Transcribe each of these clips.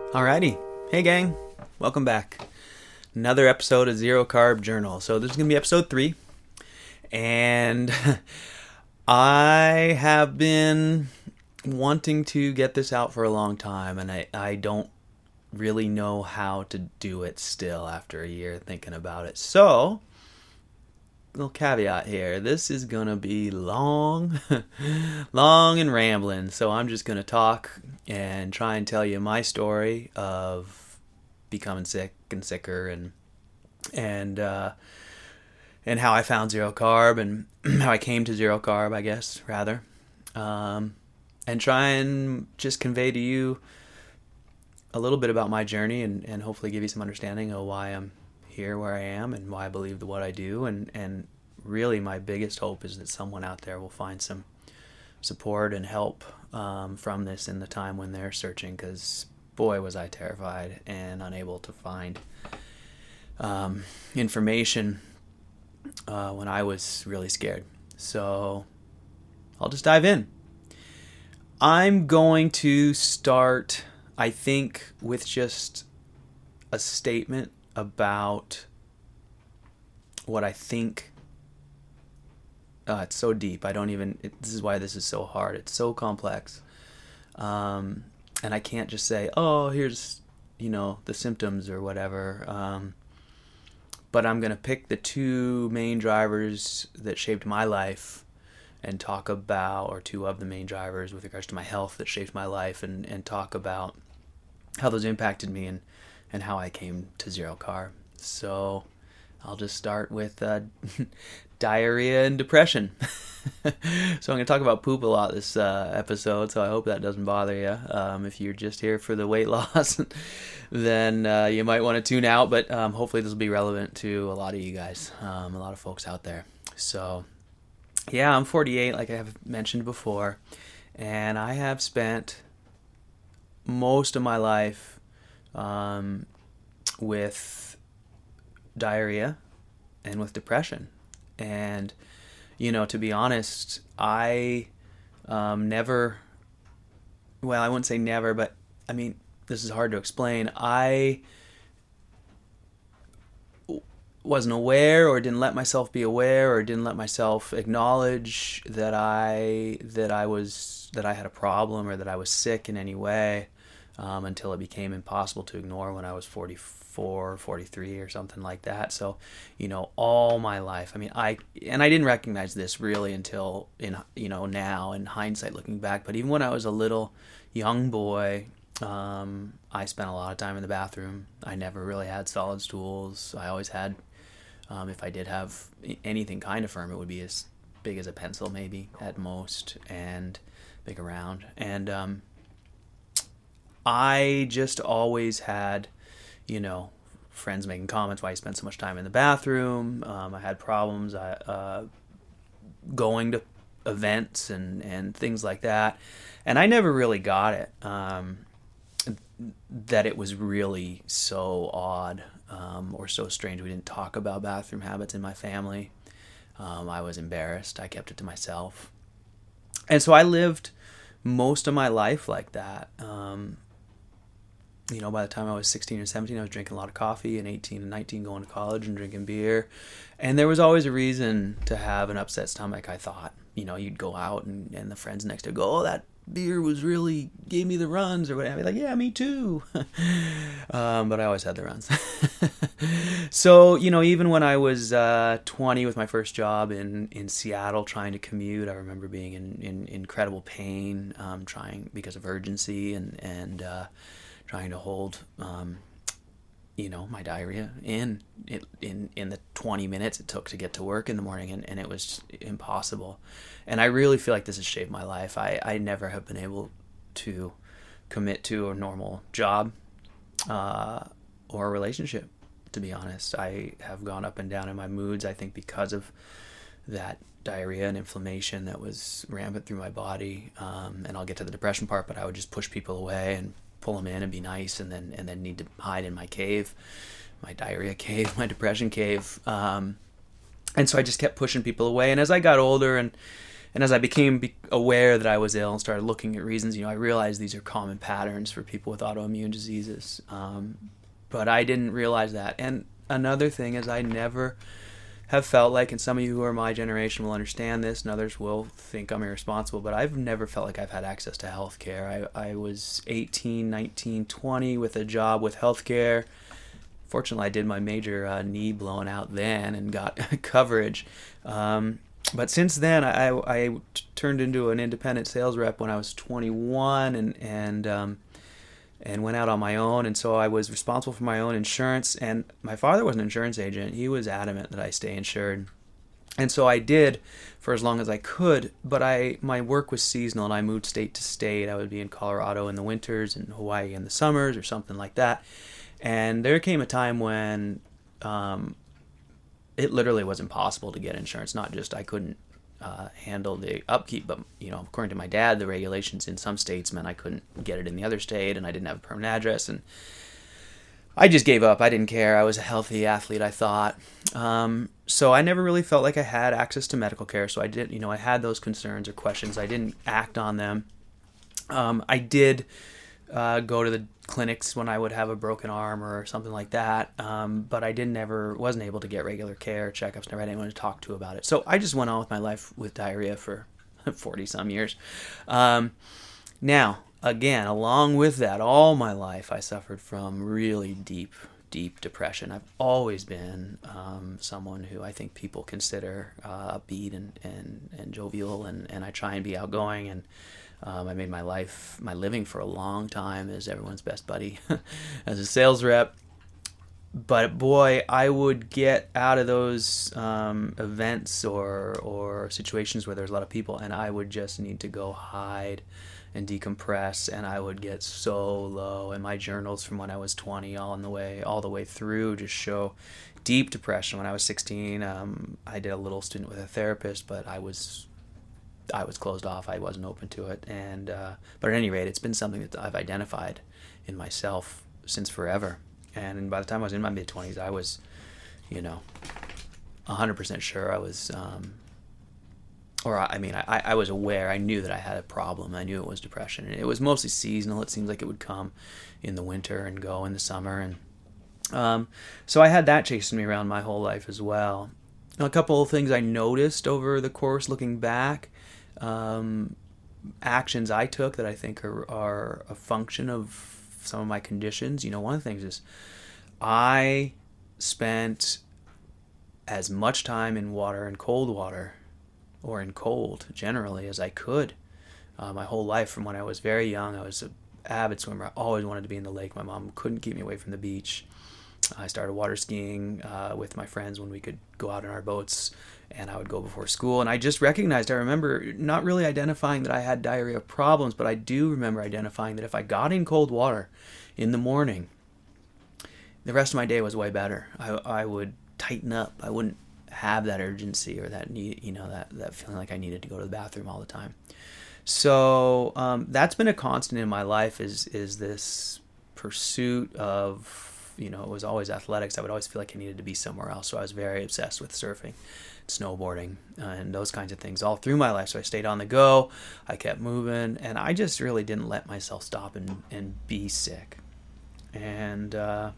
Alrighty. Hey gang, welcome back. Another episode of Zero Carb Journal. So this is going to be episode 3. And I have been wanting to get this out for a long time. And I don't really know how to do it still after a year thinking about it. So, little caveat here. This is going to be long, long and rambling. So I'm just going to talk and try and tell you my story of becoming sick and sicker and how I found zero carb and how I came to zero carb, I guess, rather. And try and just convey to you a little bit about my journey and hopefully give you some understanding of why I'm here where I am and why I believe what I do. And really my biggest hope is that someone out there will find some support and help from this in the time when they're searching, because boy was I terrified and unable to find information when I was really scared. So I'll just dive in. I'm going to start, I think, with just a statement about what I think. It's so deep. This is why this is so hard. It's so complex. And I can't just say, oh, here's, the symptoms or whatever. But I'm going to pick the two main drivers that shaped my life and talk about, or two of the main drivers with regards to my health that shaped my life, and talk about how those impacted me and how I came to zero carb. So I'll just start with diarrhea and depression. So I'm going to talk about poop a lot this episode, so I hope that doesn't bother you. If you're just here for the weight loss, then you might want to tune out, but hopefully this will be relevant to a lot of you guys, a lot of folks out there. So yeah, I'm 48, like I have mentioned before, and I have spent most of my life with diarrhea and with depression. And, to be honest, I never, well, I wouldn't say never, but I mean, this is hard to explain. I wasn't aware, or didn't let myself be aware, or didn't let myself acknowledge that I had a problem or that I was sick in any way, until it became impossible to ignore when I was 44, 43 or something like that. So, all my life, I mean, I didn't recognize this really until now in hindsight looking back, but even when I was a little young boy, I spent a lot of time in the bathroom. I never really had solid stools. I always had, if I did have anything kind of firm, it would be as big as a pencil maybe at most, and big around. And I just always had, friends making comments why you spend so much time in the bathroom. I had problems going to events and things like that. And I never really got it, that it was really so odd or so strange. We didn't talk about bathroom habits in my family. I was embarrassed. I kept it to myself. And so I lived most of my life like that. By the time I was 16 or 17, I was drinking a lot of coffee, and 18 and 19 going to college and drinking beer. And there was always a reason to have an upset stomach, I thought. You'd go out and the friends next to go, oh, that beer gave me the runs or whatever. Like, yeah, me too. But I always had the runs. So, even when I was 20 with my first job in Seattle trying to commute, I remember being in incredible pain, trying because of urgency and trying to hold, my diarrhea in the 20 minutes it took to get to work in the morning, and it was impossible. And I really feel like this has shaped my life. I never have been able to commit to a normal job or a relationship, to be honest. I have gone up and down in my moods, I think, because of that diarrhea and inflammation that was rampant through my body. And I'll get to the depression part, but I would just push people away and pull them in and be nice, and then need to hide in my cave, my diarrhea cave, my depression cave. And so I just kept pushing people away. And as I got older and And as I became aware that I was ill and started looking at reasons, I realized these are common patterns for people with autoimmune diseases. But I didn't realize that. And another thing is I never have felt like, and some of you who are my generation will understand this, and others will think I'm irresponsible, but I've never felt like I've had access to health care. I was 18, 19, 20 with a job with health care. Fortunately, I did my major knee blown out then and got coverage. But since then, I turned into an independent sales rep when I was 21 and went out on my own. And so I was responsible for my own insurance. And my father was an insurance agent. He was adamant that I stay insured. And so I did for as long as I could. But my work was seasonal, and I moved state to state. I would be in Colorado in the winters and Hawaii in the summers or something like that. And there came a time when it literally was impossible to get insurance. Not just I couldn't handle the upkeep, but according to my dad, the regulations in some states meant I couldn't get it in the other state, and I didn't have a permanent address, and I just gave up. I didn't care. I was a healthy athlete, I thought. So I never really felt like I had access to medical care. So I did, I had those concerns or questions. I didn't act on them. I did go to the clinics when I would have a broken arm or something like that, but I wasn't able to get regular care, checkups, never had anyone to talk to about it. So I just went on with my life with diarrhea for 40 some years. Now, again, along with that, all my life I suffered from really deep depression. I've always been someone who I think people consider upbeat and jovial, and I try and be outgoing, and I made my living for a long time as everyone's best buddy as a sales rep. But boy, I would get out of those events or situations where there's a lot of people, and I would just need to go hide and decompress, and I would get so low. And my journals from when I was 20 all the way through just show deep depression. When I was 16, I did a little stint with a therapist, but I was closed off. I wasn't open to it. And but at any rate, it's been something that I've identified in myself since forever. And by the time I was in my mid-20s, I was, 100% sure I was, I was aware. I knew that I had a problem. I knew it was depression. And it was mostly seasonal. It seems like it would come in the winter and go in the summer. And so I had that chasing me around my whole life as well. A couple of things I noticed over the course, looking back, actions I took that I think are a function of some of my conditions. One of the things is I spent as much time in water and cold water, or in cold generally, as I could. My whole life, from when I was very young, I was an avid swimmer. I always wanted to be in the lake. My mom couldn't keep me away from the beach. I started water skiing with my friends when we could go out in our boats, and I would go before school. And I remember not really identifying that I had diarrhea problems, but I do remember identifying that if I got in cold water in the morning, the rest of my day was way better. I would tighten up. I wouldn't have that urgency or that need, that feeling like I needed to go to the bathroom all the time. So that's been a constant in my life, is this pursuit of, it was always athletics. I would always feel like I needed to be somewhere else. So I was very obsessed with surfing, snowboarding, and those kinds of things all through my life. So I stayed on the go. I kept moving, and I just really didn't let myself stop and be sick. And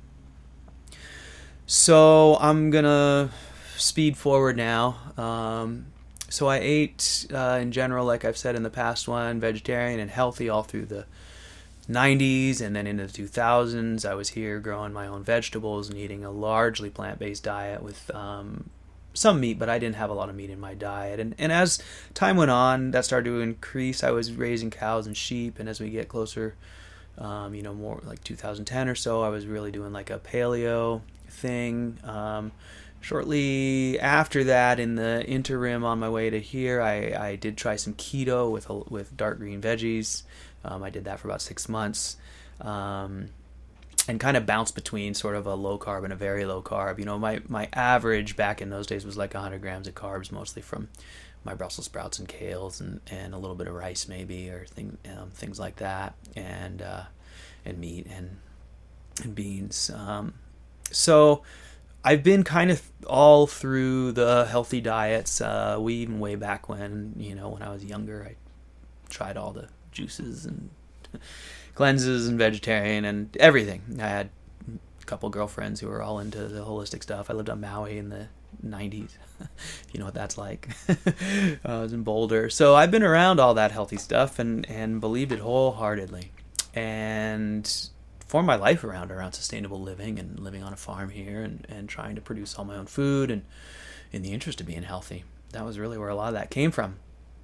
so I'm going to speed forward now. So I ate, in general, like I've said in the past one, vegetarian and healthy all through the 90s, and then into the 2000s. I was here growing my own vegetables and eating a largely plant-based diet with some meat, but I didn't have a lot of meat in my diet. And as time went on, that started to increase. I was raising cows and sheep, and as we get closer, more like 2010 or so, I was really doing like a paleo thing. Shortly after that, in the interim on my way to here, I did try some keto with dark green veggies. I did that for about 6 months, and kind of bounced between sort of a low carb and a very low carb. My average back in those days was like 100 grams of carbs, mostly from my Brussels sprouts and kales and a little bit of rice maybe, or things like that, and meat and beans. So I've been kind of all through the healthy diets. We even way back when, when I was younger, I tried all the juices and cleanses and vegetarian and everything. I had a couple girlfriends who were all into the holistic stuff. I lived on Maui in the 90s. You know what that's like. I was in Boulder. So I've been around all that healthy stuff and believed it wholeheartedly. And formed my life around sustainable living and living on a farm here and trying to produce all my own food and in the interest of being healthy. That was really where a lot of that came from.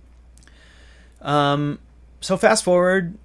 So fast forward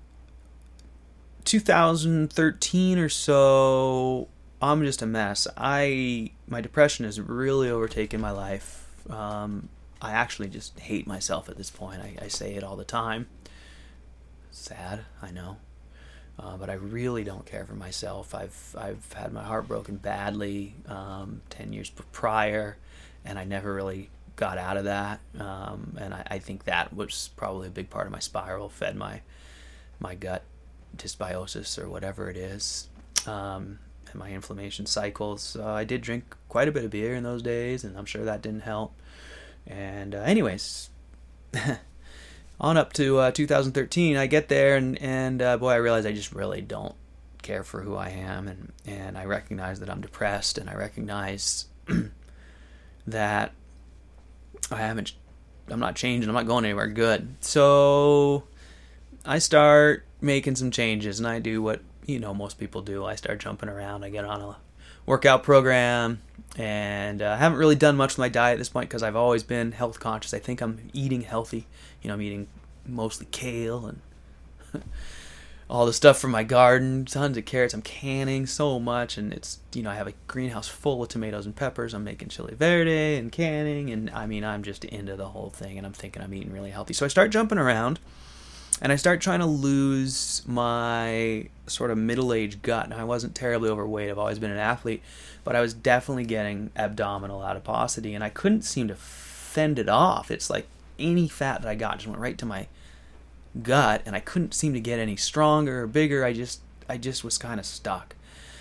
2013 or so, I'm just a mess. My depression has really overtaken my life. I actually just hate myself at this point. I say it all the time. Sad, I know. But I really don't care for myself. I've had my heart broken badly 10 years prior, and I never really got out of that. And I think that was probably a big part of my spiral, fed my gut dysbiosis or whatever it is, and my inflammation cycles. I did drink quite a bit of beer in those days, and I'm sure that didn't help. And anyways, on up to 2013, I get there, and boy, I realize I just really don't care for who I am, and I recognize that I'm depressed, and I recognize that I'm not changing, I'm not going anywhere good. So I start making some changes, and I do what most people do. I start jumping around. I get on a workout program, and I haven't really done much with my diet at this point because I've always been health conscious. I think I'm eating healthy. I'm eating mostly kale and all the stuff from my garden, tons of carrots. I'm canning so much, and it's I have a greenhouse full of tomatoes and peppers. I'm making chili verde and canning, and I'm just into the whole thing, and I'm thinking I'm eating really healthy. So I start jumping around, and I start trying to lose my sort of middle-aged gut. Now, I wasn't terribly overweight. I've always been an athlete, but I was definitely getting abdominal adiposity, and I couldn't seem to fend it off. It's like any fat that I got just went right to my gut, and I couldn't seem to get any stronger or bigger. I just was kind of stuck.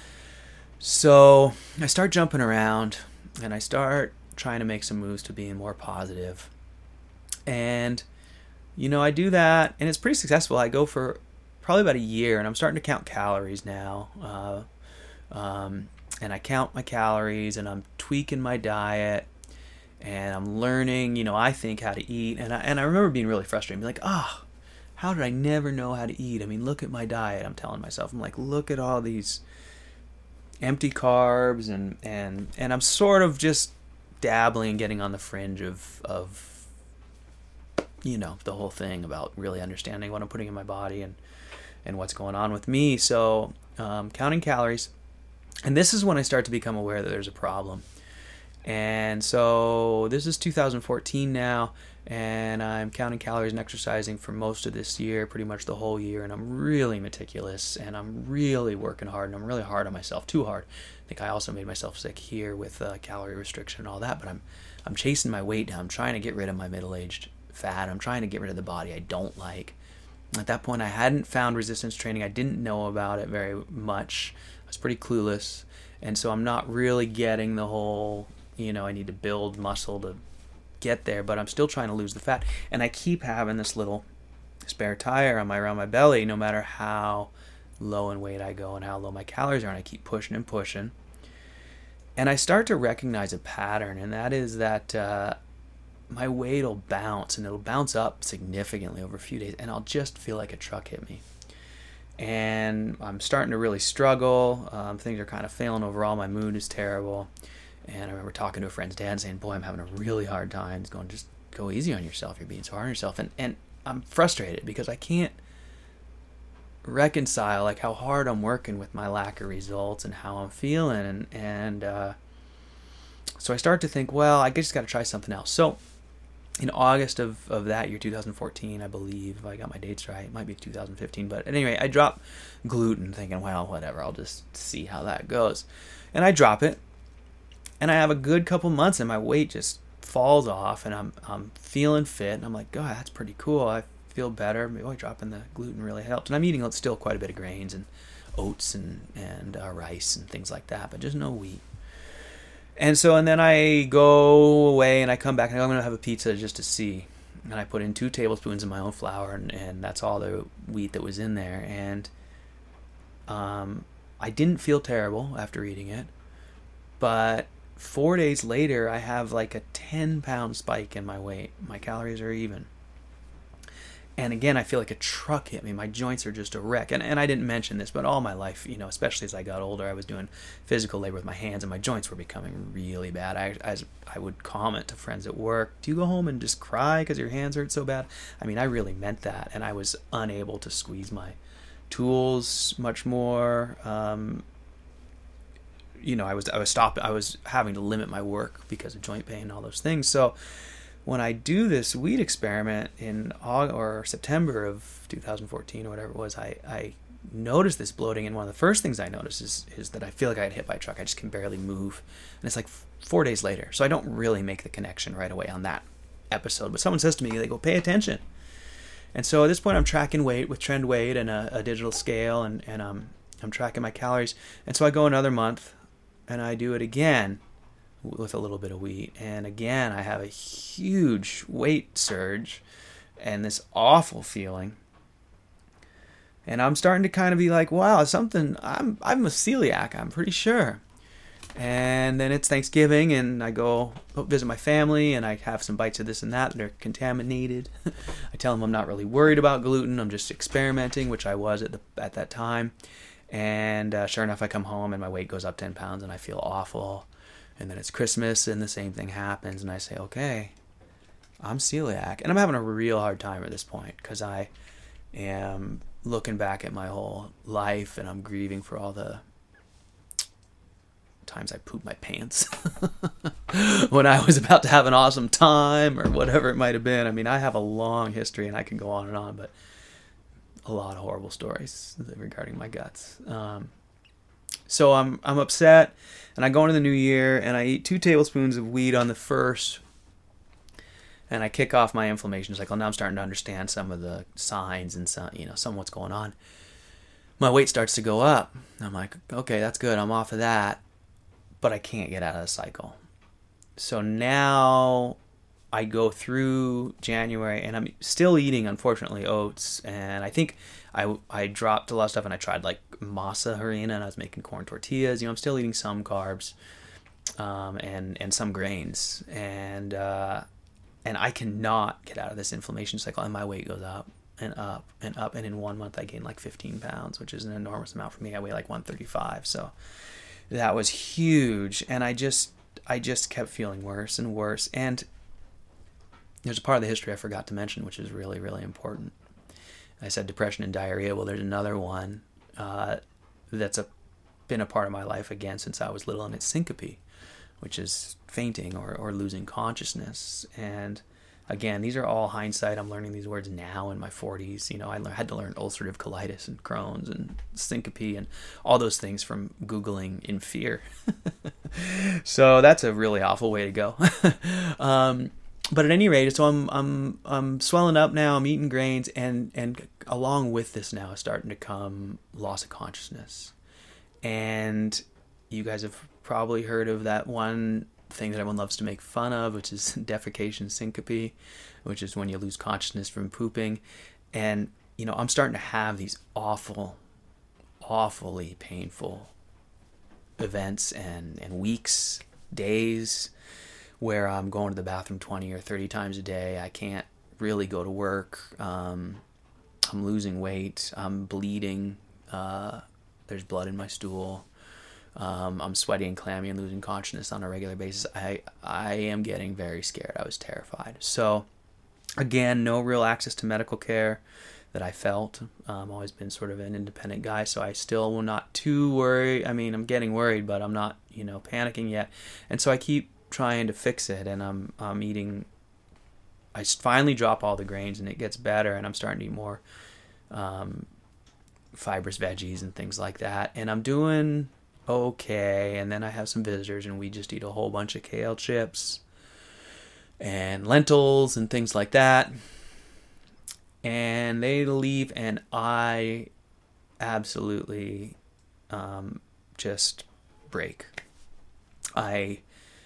So I start jumping around, and I start trying to make some moves to being more positive. And I do that, and it's pretty successful. I go for probably about a year, and I'm starting to count calories now. And I count my calories, and I'm tweaking my diet, and I'm learning, I think, how to eat. And I remember being really frustrated, being like, how did I never know how to eat? Look at my diet, I'm telling myself. I'm like, look at all these empty carbs, and I'm sort of just dabbling, getting on the fringe of the whole thing about really understanding what I'm putting in my body and what's going on with me. So counting calories, and this is when I start to become aware that there's a problem. And so this is 2014 now, and I'm counting calories and exercising for most of this year, pretty much the whole year, and I'm really meticulous, and I'm really working hard, and I'm really hard on myself, too hard. I think I also made myself sick here with calorie restriction and all that, but I'm chasing my weight down. I'm trying to get rid of my middle-aged fat. I'm trying to get rid of the body I don't like. At that point, I hadn't found resistance training. I didn't know about it very much. I was pretty clueless, and so I'm not really getting the whole, I need to build muscle to get there, but I'm still trying to lose the fat. And I keep having this little spare tire around my belly, no matter how low in weight I go and how low my calories are, and I keep pushing and pushing. And I start to recognize a pattern, and that is that my weight will bounce, and it'll bounce up significantly over a few days, and I'll just feel like a truck hit me. And I'm starting to really struggle. Things are kind of failing overall. My mood is terrible. And I remember talking to a friend's dad saying, boy, I'm having a really hard time. He's going, just go easy on yourself. You're being so hard on yourself. And I'm frustrated because I can't reconcile like how hard I'm working with my lack of results and how I'm feeling. And so I start to think, well, I just got to try something else. So in August of that year, 2014, I believe, if I got my dates right, it might be 2015. But anyway, I dropped gluten thinking, well, whatever, I'll just see how that goes. And I drop it. And I have a good couple months, and my weight just falls off, and I'm feeling fit, and I'm like, God, that's pretty cool. I feel better. Maybe dropping the gluten really helped. And I'm eating still quite a bit of grains and oats and rice and things like that, but just no wheat. And then I go away and I come back and I go, I'm going to have a pizza just to see. And I put in 2 tablespoons of my own flour, and that's all the wheat that was in there. And I didn't feel terrible after eating it. But 4 days later, I have like a 10-pound spike in my weight. My calories are even. And again, I feel like a truck hit me. My joints are just a wreck. And I didn't mention this, but all my life, especially as I got older, I was doing physical labor with my hands, and my joints were becoming really bad. I would comment to friends at work, do you go home and just cry because your hands hurt so bad? I mean, I really meant that, and I was unable to squeeze my tools much more. I was having to limit my work because of joint pain and all those things. So when I do this wheat experiment in August or September of 2014 or whatever it was, I noticed this bloating, and one of the first things I noticed is that I feel like I got hit by a truck. I just can barely move, and it's like 4 days later. So I don't really make the connection right away on that episode. But someone says to me, they go, pay attention. And so at this point, I'm tracking weight with Trend Weight and a digital scale, and I'm tracking my calories. And so I go another month, and I do it again with a little bit of wheat, and again I have a huge weight surge and this awful feeling, and I'm starting to kind of be like, wow, I'm a celiac, I'm pretty sure. And then it's Thanksgiving, and I go visit my family, and I have some bites of this and that are contaminated. I tell them I'm not really worried about gluten, I'm just experimenting, which I was at that time. And sure enough, I come home and my weight goes up 10 pounds and I feel awful. And then it's Christmas and the same thing happens, and I say, okay, I'm celiac. And I'm having a real hard time at this point because I am looking back at my whole life, and I'm grieving for all the times I pooped my pants when I was about to have an awesome time or whatever it might have been. I mean, I have a long history, and I can go on and on, but a lot of horrible stories regarding my guts. So I'm upset, and I go into the new year, and I eat 2 tablespoons of wheat on the 1st, and I kick off my inflammation cycle. Now I'm starting to understand some of the signs and some of what's going on. My weight starts to go up. I'm like, okay, that's good. I'm off of that, but I can't get out of the cycle. So now I go through January, and I'm still eating, unfortunately, oats, and I think I dropped a lot of stuff, and I tried like masa harina, and I was making corn tortillas. I'm still eating some carbs, and some grains, and I cannot get out of this inflammation cycle, and my weight goes up and up and up, and in 1 month I gained like 15 pounds, which is an enormous amount for me. I weigh like 135, so that was huge, and I just kept feeling worse and worse. And there's a part of the history I forgot to mention, which is really, really important. I said depression and diarrhea. Well, there's another one that's been a part of my life again since I was little, and it's syncope, which is fainting or losing consciousness. And again, these are all hindsight. I'm learning these words now in my 40s. I had to learn ulcerative colitis and Crohn's and syncope and all those things from Googling in fear. So that's a really awful way to go. But at any rate, so I'm swelling up now. I'm eating grains, and along with this now is starting to come loss of consciousness. And you guys have probably heard of that one thing that everyone loves to make fun of, which is defecation syncope, which is when you lose consciousness from pooping. And I'm starting to have these awfully painful events and weeks, days, where I'm going to the bathroom 20 or 30 times a day. I can't really go to work. I'm losing weight. I'm bleeding. There's blood in my stool. I'm sweaty and clammy and losing consciousness on a regular basis. I am getting very scared. I was terrified. So, again, no real access to medical care that I felt. I've always been sort of an independent guy, so I still will not too worry. I mean, I'm getting worried, but I'm not, panicking yet. And so I keep trying to fix it, and I'm eating. I finally drop all the grains, and it gets better, and I'm starting to eat more fibrous veggies and things like that, and I'm doing okay. And then I have some visitors, and we just eat a whole bunch of kale chips and lentils and things like that, and they leave, and I absolutely just break. I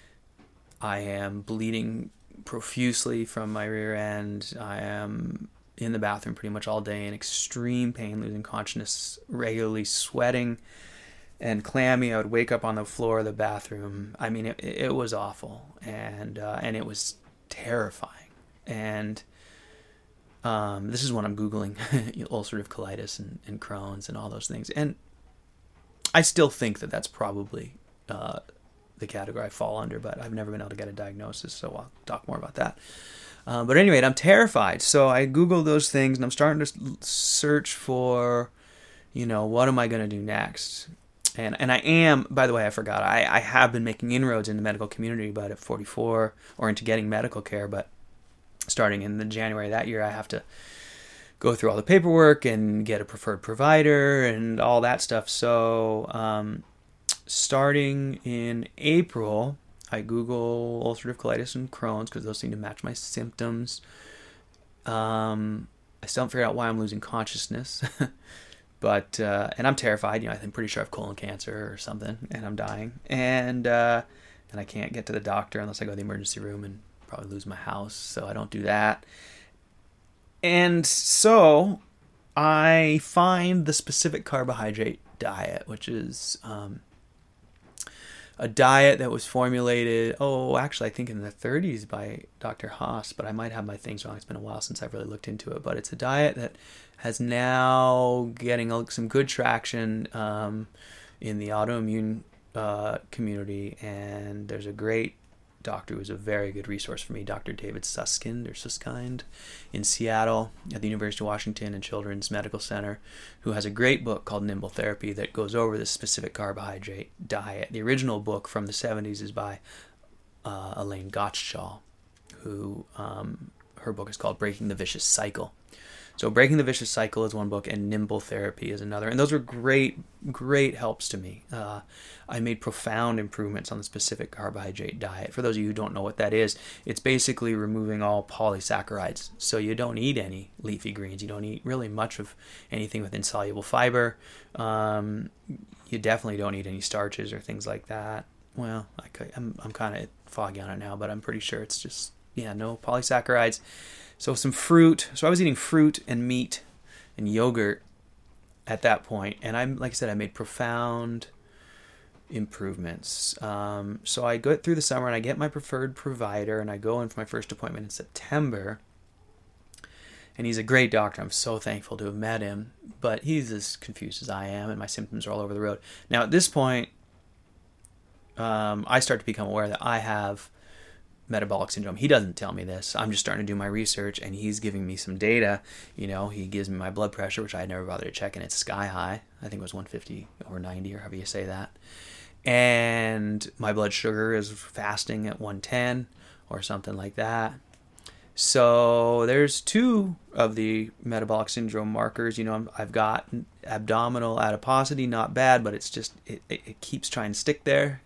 I am bleeding profusely from my rear end. I am in the bathroom pretty much all day in extreme pain, losing consciousness, regularly sweating and clammy. I would wake up on the floor of the bathroom. I mean, it was awful, and it was terrifying. And this is when I'm Googling ulcerative colitis and Crohn's and all those things. And I still think that that's probably the category I fall under, but I've never been able to get a diagnosis, so I'll talk more about that. But anyway, I'm terrified. So I Googled those things, and I'm starting to search for, what am I going to do next? And I am, by the way, I forgot, I have been making inroads in the medical community, but at 44, or into getting medical care, but starting in the January that year, I have to go through all the paperwork and get a preferred provider and all that stuff. So starting in April, I Google ulcerative colitis and Crohn's because those seem to match my symptoms. I still haven't figured out why I'm losing consciousness. But and I'm terrified. I'm pretty sure I have colon cancer or something, and I'm dying. And I can't get to the doctor unless I go to the emergency room and probably lose my house. So I don't do that. And so I find the specific carbohydrate diet, which is a diet that was formulated, actually I think in the 30s by Dr. Haas, but I might have my things wrong. It's been a while since I've really looked into it. But it's a diet that has now getting some good traction in the autoimmune community. And there's a great doctor who is a very good resource for me, Dr. David Susskind in Seattle at the University of Washington and Children's Medical Center, who has a great book called Nimble Therapy that goes over this specific carbohydrate diet. The original book from the 70s is by Elaine Gottschall, who her book is called Breaking the Vicious Cycle. So Breaking the Vicious Cycle is one book, and Nimble Therapy is another. And those were great, great helps to me. I made profound improvements on the specific carbohydrate diet. For those of you who don't know what that is, it's basically removing all polysaccharides. So you don't eat any leafy greens. You don't eat really much of anything with insoluble fiber. You definitely don't eat any starches or things like that. Well, I'm kind of foggy on it now, but I'm pretty sure it's just, no polysaccharides. So some fruit. So I was eating fruit and meat and yogurt at that point. And like I said, I made profound improvements. So I go through the summer and I get my preferred provider and I go in for my first appointment in September. And he's a great doctor. I'm so thankful to have met him. But he's as confused as I am and my symptoms are all over the road. Now at this point, I start to become aware that I have metabolic syndrome. He doesn't tell me this. I'm just starting to do my research and he's giving me some data. He gives me my blood pressure, which I had never bothered to check, and it's sky high. I think it was 150 or 90 or however you say that. And my blood sugar is fasting at 110 or something like that. So there's two of the metabolic syndrome markers. I've got abdominal adiposity, not bad, but it's just, it keeps trying to stick there.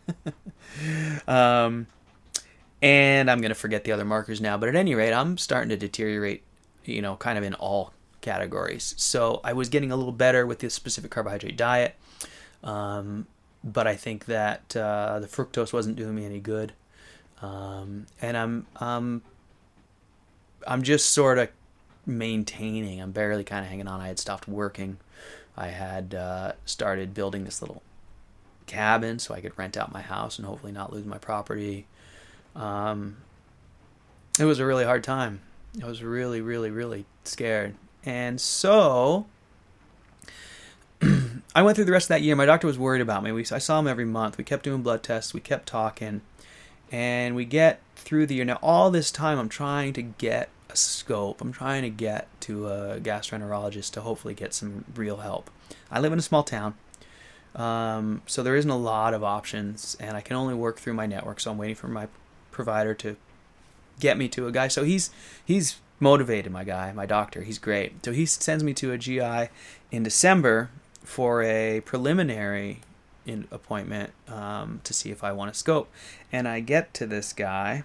And I'm going to forget the other markers now. But at any rate, I'm starting to deteriorate, kind of in all categories. So I was getting a little better with this specific carbohydrate diet. But I think that the fructose wasn't doing me any good. And I'm just sort of maintaining. I'm barely kind of hanging on. I had stopped working. I had started building this little cabin so I could rent out my house and hopefully not lose my property. It was a really hard time. I was really, really, really scared. And so I went through the rest of that year. My doctor was worried about me. I saw him every month. We kept doing blood tests. We kept talking. And we get through the year. Now, all this time, I'm trying to get a scope. I'm trying to get to a gastroenterologist to hopefully get some real help. I live in a small town. So there isn't a lot of options. And I can only work through my network. So I'm waiting for my provider to get me to a guy. So he's motivated, my doctor. He's great. So he sends me to a GI in December for a preliminary appointment to see if I want a scope. And I get to this guy,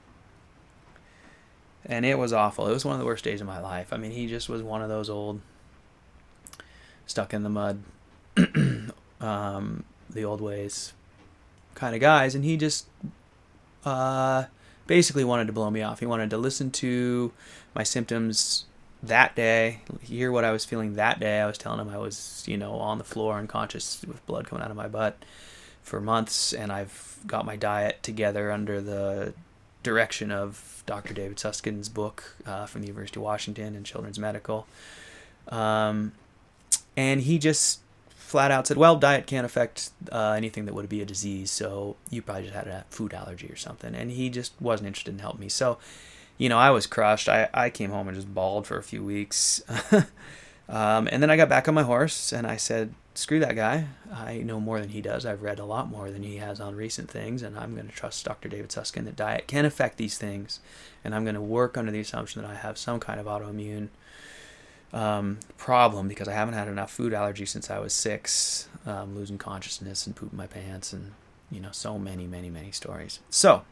and it was awful. It was one of the worst days of my life. I mean, he just was one of those old, stuck in the mud, the old ways kind of guys. And he just, basically wanted to blow me off. He wanted to listen to my symptoms that day, hear what I was feeling that day. I was telling him I was, on the floor unconscious with blood coming out of my butt for months, and I've got my diet together under the direction of Dr. David Susskind's book from the University of Washington and Children's Medical. And he just flat out said, well, diet can't affect anything that would be a disease, so you probably just had a food allergy or something. And he just wasn't interested in helping me. So, I was crushed. I came home and just bawled for a few weeks. And then I got back on my horse and I said, screw that guy. I know more than he does. I've read a lot more than he has on recent things, and I'm going to trust Dr. David Susskind that diet can affect these things. And I'm going to work under the assumption that I have some kind of autoimmune problem, because I haven't had enough food allergy since I was 6, losing consciousness and pooping my pants, and so many, many, many stories. So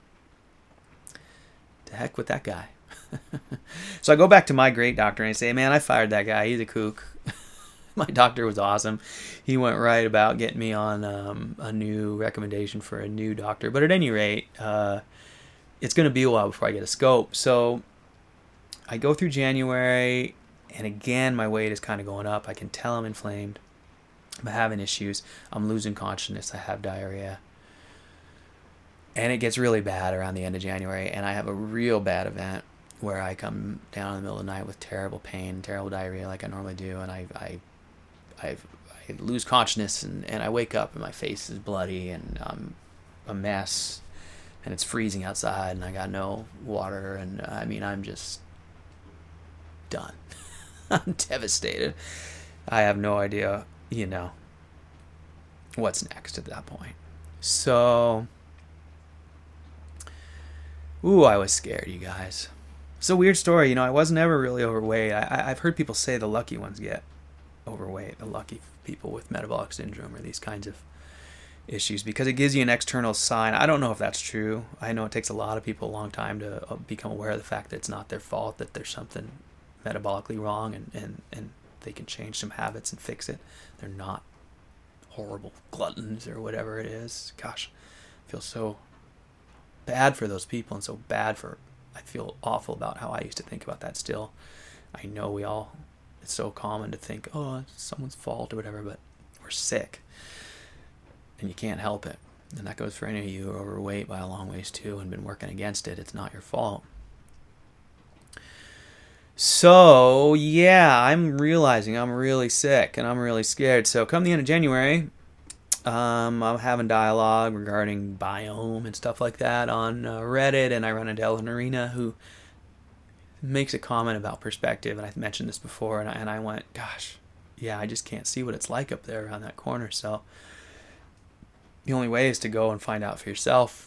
to heck with that guy. So I go back to my great doctor and I say, man, I fired that guy. He's a kook. My doctor was awesome. He went right about getting me on a new recommendation for a new doctor. But at any rate, it's going to be a while before I get a scope. So I go through January, and again, my weight is kind of going up. I can tell I'm inflamed. I'm having issues. I'm losing consciousness. I have diarrhea. And it gets really bad around the end of January, and I have a real bad event where I come down in the middle of the night with terrible pain, terrible diarrhea like I normally do, and I lose consciousness, and I wake up and my face is bloody and I'm a mess, and it's freezing outside, and I got no water, and I'm just done. I'm devastated. I have no idea, what's next at that point. So, I was scared, you guys. It's a weird story. I was never really overweight. I've heard people say the lucky ones get overweight, the lucky people with metabolic syndrome or these kinds of issues, because it gives you an external sign. I don't know if that's true. I know it takes a lot of people a long time to become aware of the fact that it's not their fault, that there's something metabolically wrong, and they can change some habits and fix it. They're not horrible gluttons or whatever it is. Gosh, I feel so bad for those people, and I feel awful about how I used to think about that still. I know it's so common to think, oh, it's someone's fault or whatever, but we're sick and you can't help it. And that goes for any of you who are overweight by a long ways too and been working against it. It's not your fault. So, yeah, I'm realizing I'm really sick and I'm really scared. So come the end of January, I'm having dialogue regarding biome and stuff like that on Reddit, and I run into Ellen Arena, who makes a comment about perspective, and I've mentioned this before, and I went, gosh, yeah, I just can't see what it's like up there around that corner, so the only way is to go and find out for yourself.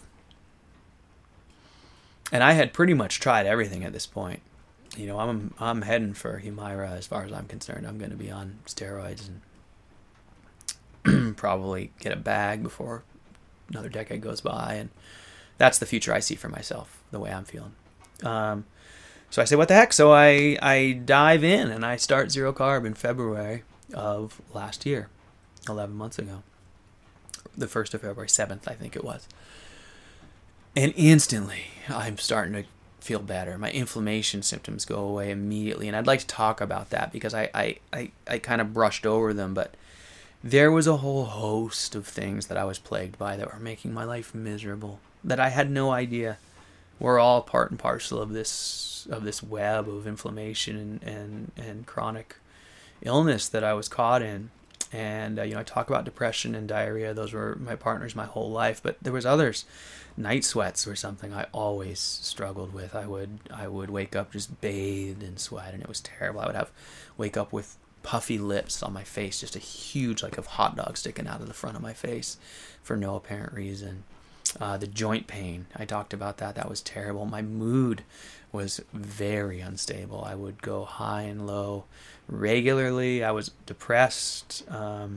And I had pretty much tried everything at this point. I'm heading for Humira as far as I'm concerned. I'm going to be on steroids and probably get a bag before another decade goes by, and that's the future I see for myself, the way I'm feeling. So I say, what the heck? So I dive in and I start zero carb in February of last year, 11 months ago. The 1st of February, 7th, I think it was. And instantly I'm starting to feel better. My inflammation symptoms go away immediately, and I'd like to talk about that because I kind of brushed over them, but there was a whole host of things that I was plagued by that were making my life miserable, that I had no idea were all part and parcel of this web of inflammation and chronic illness that I was caught in. And I talk about depression and diarrhea. Those were my partners my whole life, but there was others. Night sweats were something I always struggled with. I would wake up just bathed in sweat, and it was terrible. I would wake up with puffy lips on my face, just a huge, like, of hot dog sticking out of the front of my face for no apparent reason. The joint pain, I talked about that. That was terrible. My mood was very unstable. I would go high and low regularly. I was depressed.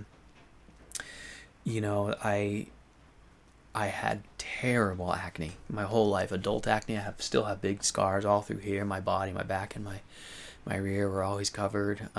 I had terrible acne my whole life, adult acne. I still have big scars all through here. My body, my back, and my rear were always covered.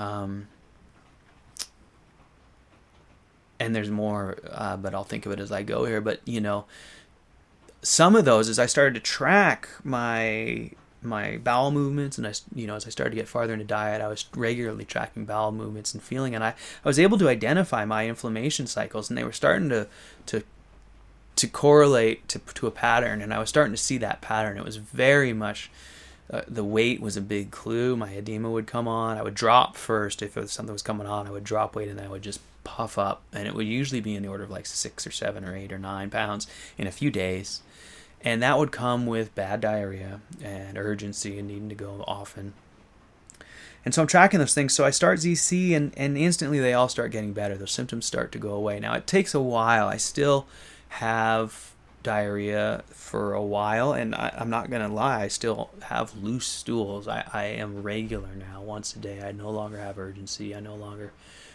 And there's more, but I'll think of it as I go here. But, some of those, as I started to track my bowel movements, and as I started to get farther into diet, I was regularly tracking bowel movements and feeling, and I was able to identify my inflammation cycles, and they were starting to correlate to a pattern, and I was starting to see that pattern. It was very much the weight was a big clue. My edema would come on. I would drop first if something was coming on. I would drop weight, and then I would just puff up, and it would usually be in the order of like 6 or 7 or 8 or 9 pounds in a few days. And that would come with bad diarrhea and urgency and needing to go often. And so I'm tracking those things. So I start ZC, and instantly they all start getting better. Those symptoms start to go away. Now, it takes a while. I still have diarrhea for a while, and I'm not going to lie, I still have loose stools. I am regular now, once a day. I no longer have urgency. I no longer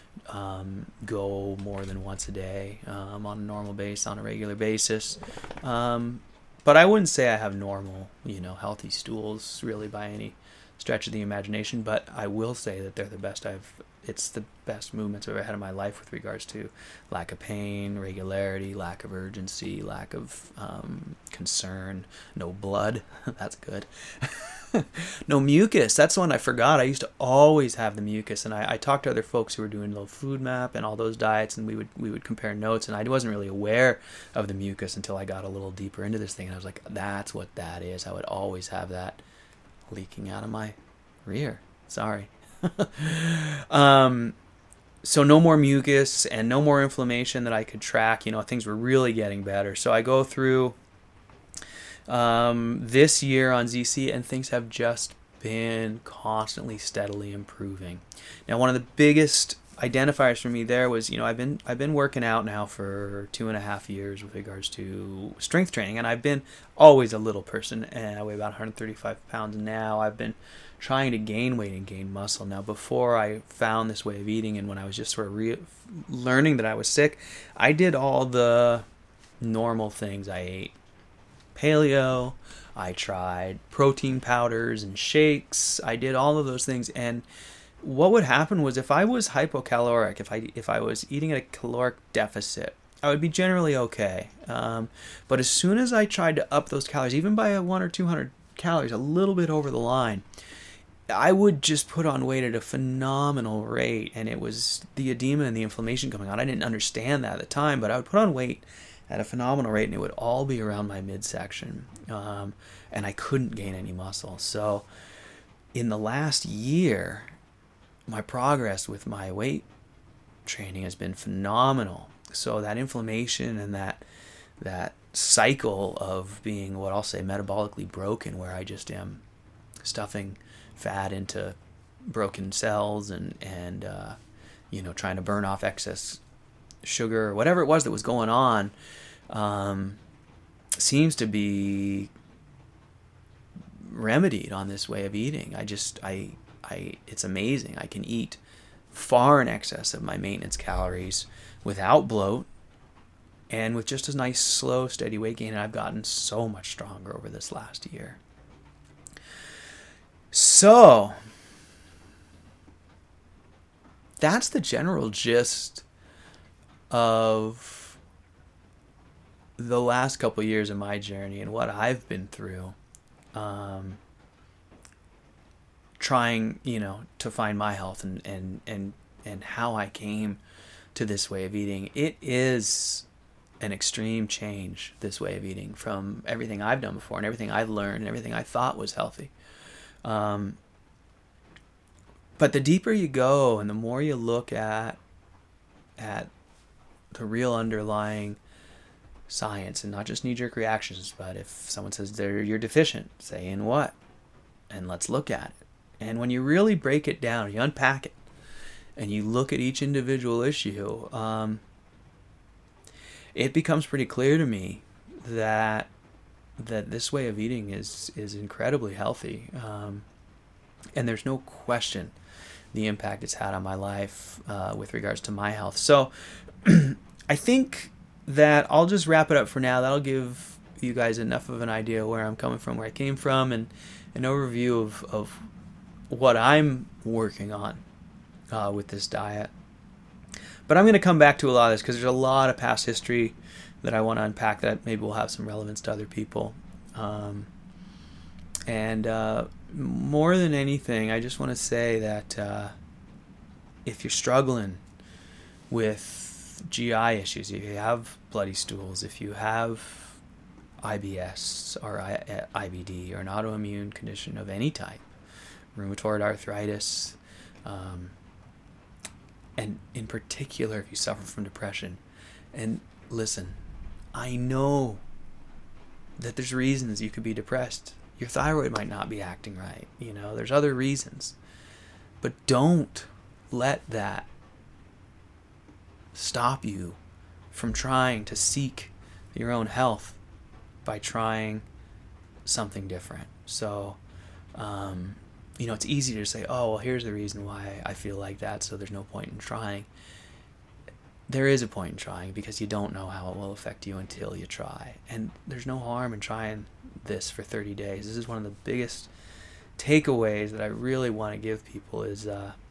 go more than once a day on a normal basis, on a regular basis. But I wouldn't say I have normal, healthy stools really by any stretch of the imagination. But I will say that they're the best it's the best movements I've ever had in my life with regards to lack of pain, regularity, lack of urgency, lack of concern, no blood. That's good. No mucus. That's the one I forgot. I used to always have the mucus, and I talked to other folks who were doing low food map and all those diets, and we would compare notes, and I wasn't really aware of the mucus until I got a little deeper into this thing, and I was like, that's what that is. I would always have that leaking out of my rear. Sorry. So no more mucus and no more inflammation that I could track. Things were really getting better. So I go through this year on ZC, and things have just been constantly, steadily improving. Now, one of the biggest identifiers for me there was, I've been working out now for 2.5 years with regards to strength training, and I've been always a little person, and I weigh about 135 pounds now. I've been trying to gain weight and gain muscle. Now, before I found this way of eating, and when I was just sort of learning that I was sick, I did all the normal things. I ate paleo, I tried protein powders and shakes, I did all of those things, and what would happen was if I was hypocaloric, if I was eating at a caloric deficit, I would be generally okay. But as soon as I tried to up those calories, even by 100 or 200 calories, a little bit over the line, I would just put on weight at a phenomenal rate, and it was the edema and the inflammation coming on. I didn't understand that at the time, but I would put on weight at a phenomenal rate, and it would all be around my midsection, and I couldn't gain any muscle. So in the last year, my progress with my weight training has been phenomenal. So that inflammation and that cycle of being, what I'll say, metabolically broken, where I just am stuffing fat into broken cells and trying to burn off excess sugar or whatever it was that was going on, seems to be remedied on this way of eating. It's amazing. I can eat far in excess of my maintenance calories without bloat and with just a nice, slow, steady weight gain. And I've gotten so much stronger over this last year. So that's the general gist of the last couple of years of my journey and what I've been through, trying, to find my health and how I came to this way of eating. It is an extreme change, this way of eating, from everything I've done before and everything I've learned and everything I thought was healthy. But the deeper you go and the more you look at the real underlying science and not just knee-jerk reactions, but if someone says you're deficient, say in what? And let's look at it. And when you really break it down, you unpack it, and you look at each individual issue, it becomes pretty clear to me that this way of eating is incredibly healthy. And there's no question the impact it's had on my life with regards to my health. So I think that I'll just wrap it up for now. That'll give you guys enough of an idea where I'm coming from, where I came from, and an overview of what I'm working on with this diet. But I'm going to come back to a lot of this because there's a lot of past history that I want to unpack that maybe will have some relevance to other people. And more than anything, I just want to say that if you're struggling with GI issues, if you have bloody stools, if you have IBS or IBD or an autoimmune condition of any type, rheumatoid arthritis, and in particular if you suffer from depression. And listen, I know that there's reasons you could be depressed. Your thyroid might not be acting right, there's other reasons. But don't let that stop you from trying to seek your own health by trying something different. So, it's easy to say, oh, well, here's the reason why I feel like that, so there's no point in trying. There is a point in trying, because you don't know how it will affect you until you try. And there's no harm in trying this for 30 days. This is one of the biggest takeaways that I really want to give people is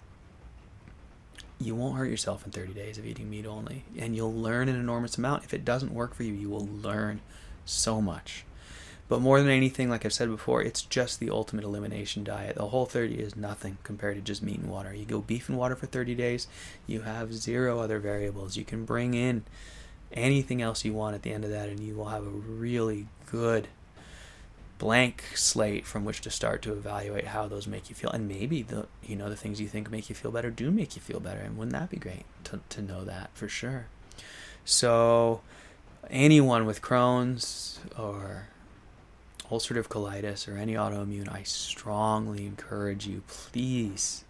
you won't hurt yourself in 30 days of eating meat only. And you'll learn an enormous amount. If it doesn't work for you, you will learn so much. But more than anything, like I've said before, it's just the ultimate elimination diet. The Whole30 is nothing compared to just meat and water. You go beef and water for 30 days, you have zero other variables. You can bring in anything else you want at the end of that, and you will have a really good blank slate from which to start to evaluate how those make you feel. And maybe the things you think make you feel better do make you feel better. And wouldn't that be great to know that for sure? So anyone with Crohn's or ulcerative colitis or any autoimmune, I strongly encourage you, please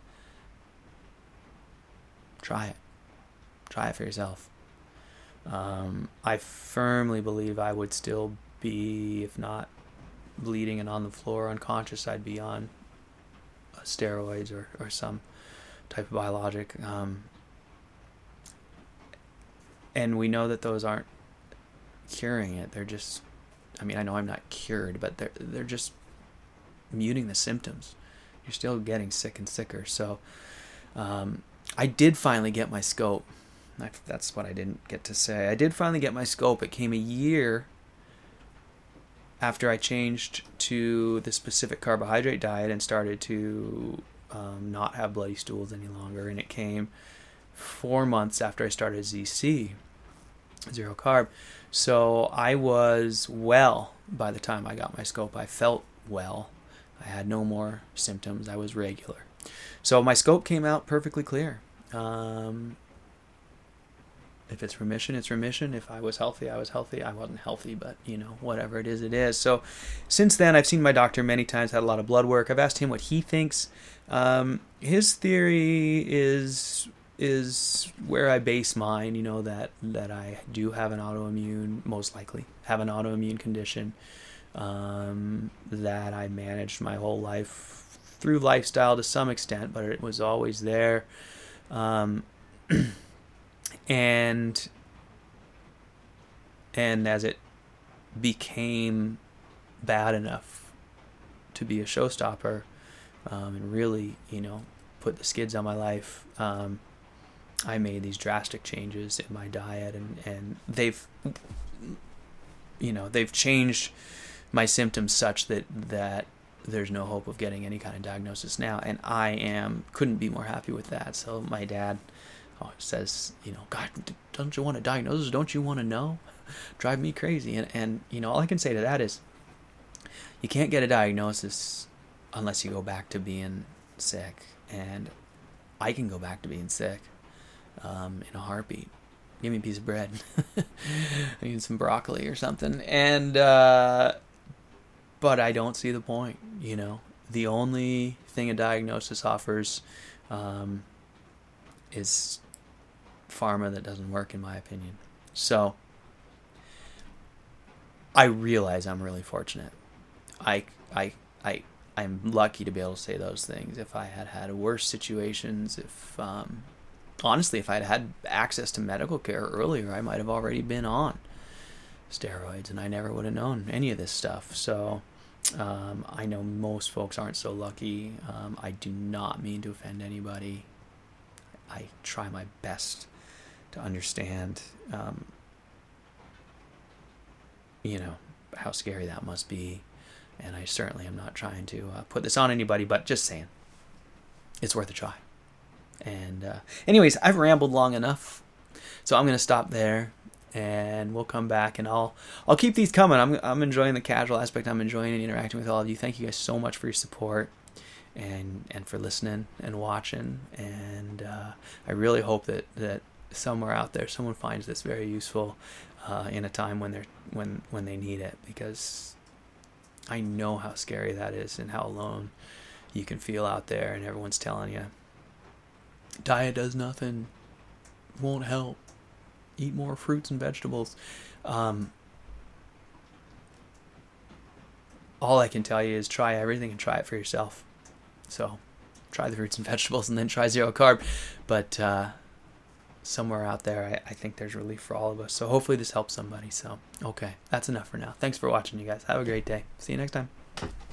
try it. Try it for yourself. I firmly believe I would still be, if not bleeding and on the floor unconscious, I'd be on steroids or some type of biologic. And we know that those aren't curing it. They're just, I know I'm not cured, but they're just muting the symptoms. You're still getting sick and sicker. So I did finally get my scope. That's what I didn't get to say. I did finally get my scope. It came a year after I changed to the specific carbohydrate diet and started to not have bloody stools any longer. And it came 4 months after I started ZC, zero carb. So I was well by the time I got my scope. I felt well. I had no more symptoms. I was regular. So my scope came out perfectly clear. If it's remission, it's remission. If I was healthy, I was healthy. I wasn't healthy, but whatever it is, it is. So since then, I've seen my doctor many times, had a lot of blood work. I've asked him what he thinks. His theory is where I base mine, that I do have an autoimmune, most likely have an autoimmune condition, that I managed my whole life through lifestyle to some extent, but it was always there. And as it became bad enough to be a showstopper, and really, put the skids on my life, I made these drastic changes in my diet, and they've changed my symptoms such that there's no hope of getting any kind of diagnosis now, and I couldn't be more happy with that. So my dad says, God, don't you want a diagnosis? Don't you want to know? Drive me crazy. And all I can say to that is, you can't get a diagnosis unless you go back to being sick. And I can go back to being sick in a heartbeat. Give me a piece of bread. I need some broccoli or something. And but I don't see the point. The only thing a diagnosis offers is pharma that doesn't work, in my opinion. So I realize I'm really fortunate. I'm lucky to be able to say those things. If I had worse situations, honestly, if I'd had access to medical care earlier, I might have already been on steroids, and I never would have known any of this stuff. So I know most folks aren't so lucky. I do not mean to offend anybody. I try my best to understand you know, how scary that must be. And I certainly am not trying to put this on anybody, but just saying, it's worth a try. And anyways, I've rambled long enough, so I'm going to stop there, and we'll come back, and I'll keep these coming. I'm enjoying the casual aspect. I'm enjoying interacting with all of you. Thank you guys so much for your support and for listening and watching. And I really hope that somewhere out there someone finds this very useful in a time when they need it, because I know how scary that is and how alone you can feel out there, and everyone's telling you diet does nothing, won't help, eat more fruits and vegetables. All I can tell you is try everything and try it for yourself. So try the fruits and vegetables and then try zero carb. But somewhere out there, I think there's relief for all of us. So hopefully this helps somebody. So, okay, that's enough for now. Thanks for watching, you guys. Have a great day. See you next time.